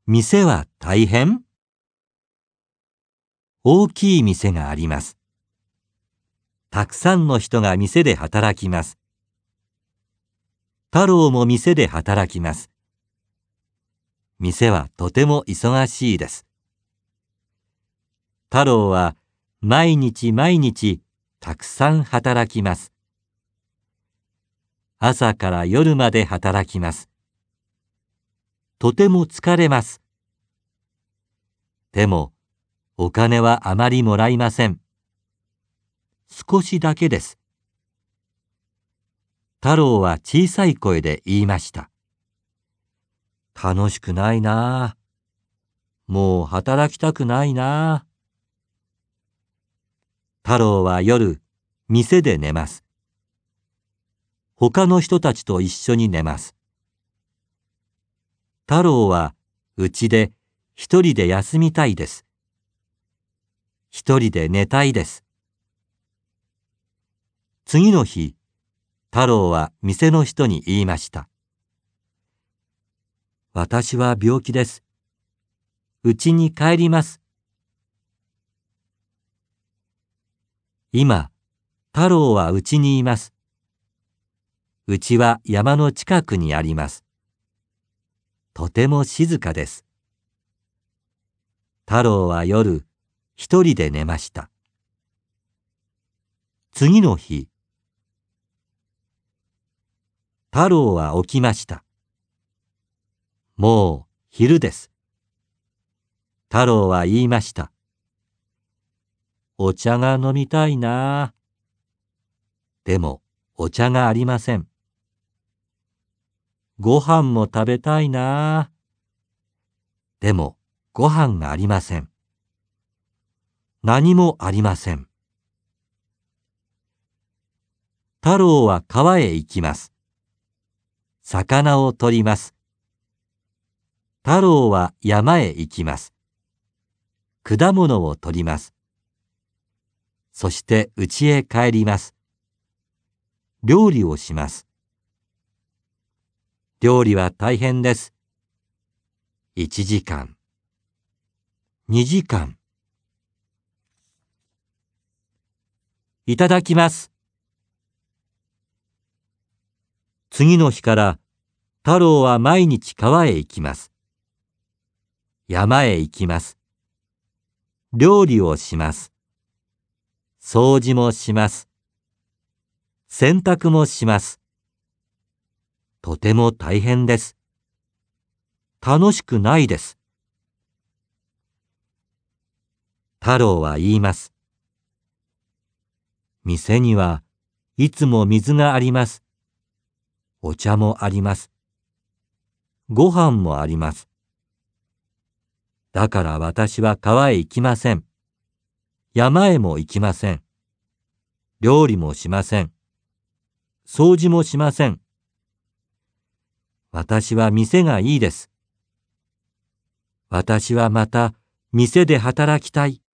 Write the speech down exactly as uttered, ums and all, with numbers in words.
店は大変？大きい店があります。たくさんの人が店で働きます。太郎も店で働きます。店はとても忙しいです。太郎は毎日毎日たくさん働きます。朝から夜まで働きます。とても疲れます。でも、お金はあまりもらいません。少しだけです。太郎は小さい声で言いました。楽しくないなあ。もう働きたくないなあ。太郎は夜、店で寝ます。他の人たちと一緒に寝ます。太郎は家で一人で休みたいです。一人で寝たいです。次の日、太郎は店の人に言いました。私は病気です。家に帰ります。今、太郎は家にいます。家は山の近くにあります。とても静かです。太郎は夜、一人で寝ました。次の日、太郎は起きました。もう昼です。太郎は言いました。お茶が飲みたいなあ。でもお茶がありません。ご飯も食べたいなあ。でもご飯がありません。何もありません。太郎は川へ行きます。魚を取ります。太郎は山へ行きます。果物を取ります。そして家へ帰ります。料理をします。料理は大変です。一時間、二時間。いただきます。次の日から太郎は毎日川へ行きます。山へ行きます。料理をします。掃除もします。洗濯もします。とても大変です。楽しくないです。太郎は言います。店にはいつも水があります。お茶もあります。ご飯もあります。だから私は川へ行きません。山へも行きません。料理もしません。掃除もしません。私は店がいいです。私はまた店で働きたい。